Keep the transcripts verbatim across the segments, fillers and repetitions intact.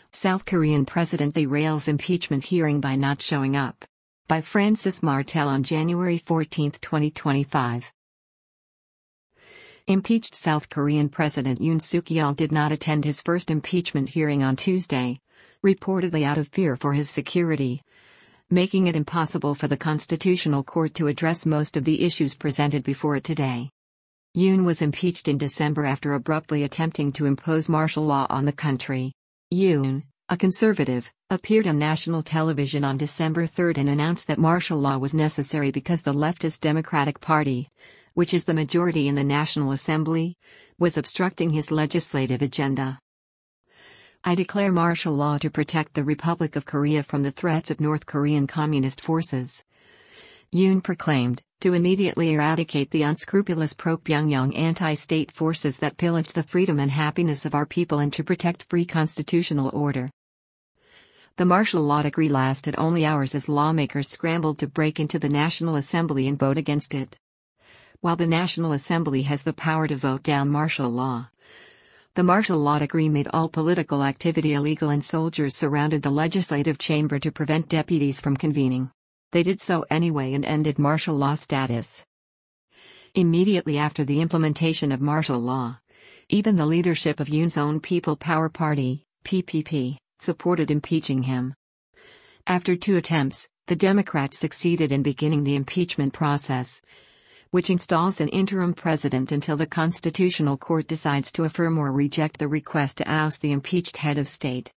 South Korean President derails impeachment hearing by not showing up. By Francis Martel on January fourteenth, twenty twenty-five. Impeached South Korean President Yoon Suk-yeol did not attend his first impeachment hearing on Tuesday, reportedly out of fear for his security, making it impossible for the Constitutional Court to address most of the issues presented before it today. Yoon was impeached in December after abruptly attempting to impose martial law on the country. Yoon, a conservative, appeared on national television on December third and announced that martial law was necessary because the leftist Democratic Party, which is the majority in the National Assembly, was obstructing his legislative agenda. "I declare martial law to protect the Republic of Korea from the threats of North Korean Communist forces," Yoon proclaimed, to immediately eradicate the unscrupulous pro-Pyongyang anti-state forces that pillage the freedom and happiness of our people and to protect free constitutional order. The martial law decree lasted only hours as lawmakers scrambled to break into the National Assembly and vote against it. While the National Assembly has the power to vote down martial law, the martial law decree made all political activity illegal and soldiers surrounded the legislative chamber to prevent deputies from convening. They did so anyway and ended martial law status. Immediately after the implementation of martial law, even the leadership of Yoon's own People Power Party, P P P, supported impeaching him. After two attempts, the Democrats succeeded in beginning the impeachment process, which installs an interim president until the Constitutional Court decides to affirm or reject the request to oust the impeached head of state.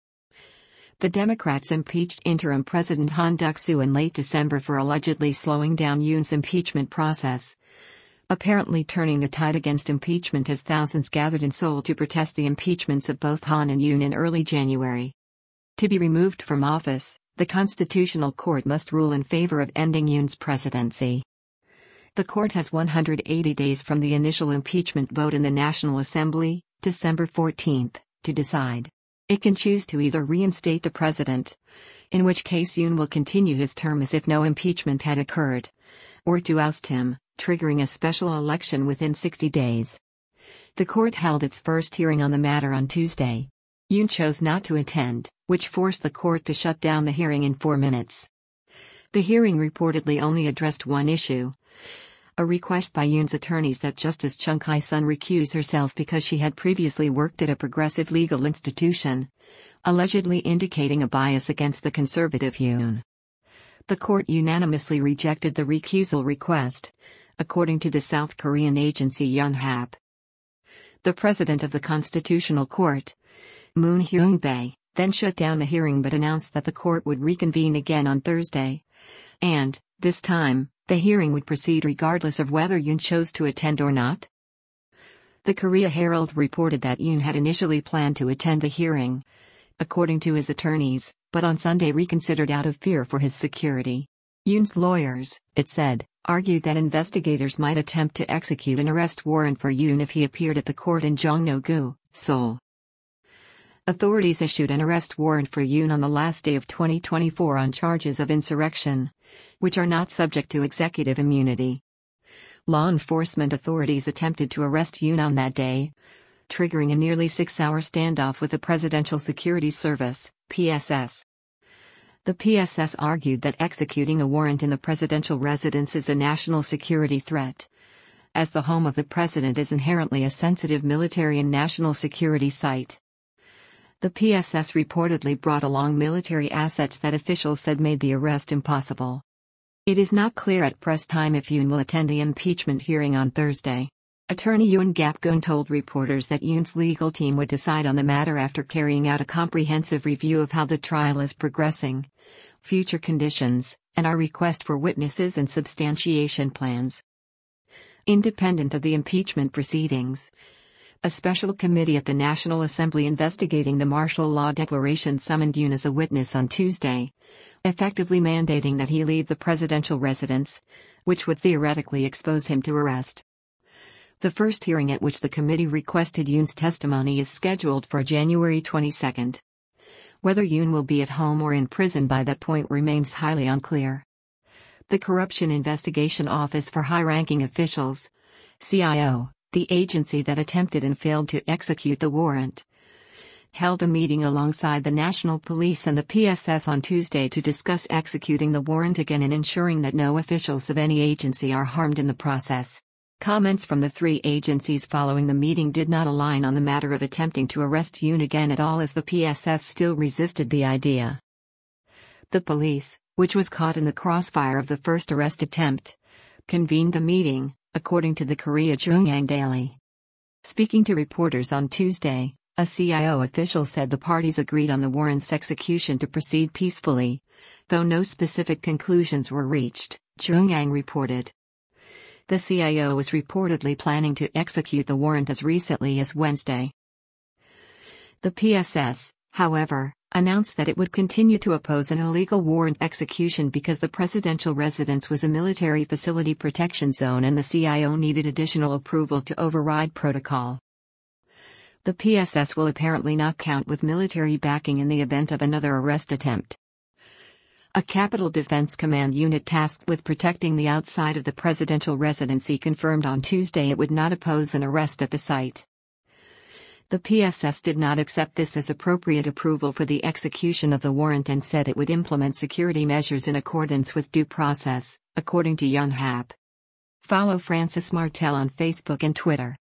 The Democrats impeached interim President Han Duck-soo in late December for allegedly slowing down Yoon's impeachment process, apparently turning the tide against impeachment as thousands gathered in Seoul to protest the impeachments of both Han and Yoon in early January. To be removed from office, the Constitutional Court must rule in favor of ending Yoon's presidency. The court has one hundred eighty days from the initial impeachment vote in the National Assembly, December fourteenth, to decide. It can choose to either reinstate the president, in which case Yoon will continue his term as if no impeachment had occurred, or to oust him, triggering a special election within sixty days. The court held its first hearing on the matter on Tuesday. Yoon chose not to attend, which forced the court to shut down the hearing in four minutes. The hearing reportedly only addressed one issue: a request by Yoon's attorneys that Justice Chung Kai-sun recuse herself because she had previously worked at a progressive legal institution, allegedly indicating a bias against the conservative Yoon. The court unanimously rejected the recusal request, according to the South Korean agency Yonhap. The president of the Constitutional Court, Moon Hyung-bae, then shut down the hearing but announced that the court would reconvene again on Thursday, and, this time, the hearing would proceed regardless of whether Yoon chose to attend or not. The Korea Herald reported that Yoon had initially planned to attend the hearing, according to his attorneys, but on Sunday reconsidered out of fear for his security. Yoon's lawyers, it said, argued that investigators might attempt to execute an arrest warrant for Yoon if he appeared at the court in Jongno-gu, Seoul. Authorities issued an arrest warrant for Yoon on the last day of twenty twenty-four on charges of insurrection, which are not subject to executive immunity. Law enforcement authorities attempted to arrest Yoon on that day, triggering a nearly six-hour standoff with the Presidential Security Service, P S S. The P S S argued that executing a warrant in the presidential residence is a national security threat, as the home of the president is inherently a sensitive military and national security site. The P S S reportedly brought along military assets that officials said made the arrest impossible. It is not clear at press time if Yoon will attend the impeachment hearing on Thursday. Attorney Yoon Gap-gun told reporters that Yoon's legal team would decide on the matter after carrying out a comprehensive review of how the trial is progressing, future conditions, and our request for witnesses and substantiation plans. Independent of the impeachment proceedings, a special committee at the National Assembly investigating the martial law declaration summoned Yoon as a witness on Tuesday, effectively mandating that he leave the presidential residence, which would theoretically expose him to arrest. The first hearing at which the committee requested Yoon's testimony is scheduled for January twenty-second. Whether Yoon will be at home or in prison by that point remains highly unclear. The Corruption Investigation Office for High-Ranking Officials, C I O, the agency that attempted and failed to execute the warrant, held a meeting alongside the National Police and the P S S on Tuesday to discuss executing the warrant again and ensuring that no officials of any agency are harmed in the process. Comments from the three agencies following the meeting did not align on the matter of attempting to arrest Yoon again at all, as the P S S still resisted the idea. The police, which was caught in the crossfire of the first arrest attempt, convened the meeting, according to the Korea JoongAng Daily. Speaking to reporters on Tuesday, a C I O official said the parties agreed on the warrant's execution to proceed peacefully, though no specific conclusions were reached, JoongAng reported. The C I O was reportedly planning to execute the warrant as recently as Wednesday. The P S S, however, announced that it would continue to oppose an illegal warrant execution because the presidential residence was a military facility protection zone and the C I O needed additional approval to override protocol. The P S S will apparently not count with military backing in the event of another arrest attempt. A Capitol Defense Command unit tasked with protecting the outside of the presidential residency confirmed on Tuesday it would not oppose an arrest at the site. The P S S did not accept this as appropriate approval for the execution of the warrant and said it would implement security measures in accordance with due process, according to Yonhap. Follow Francis Martel on Facebook and Twitter.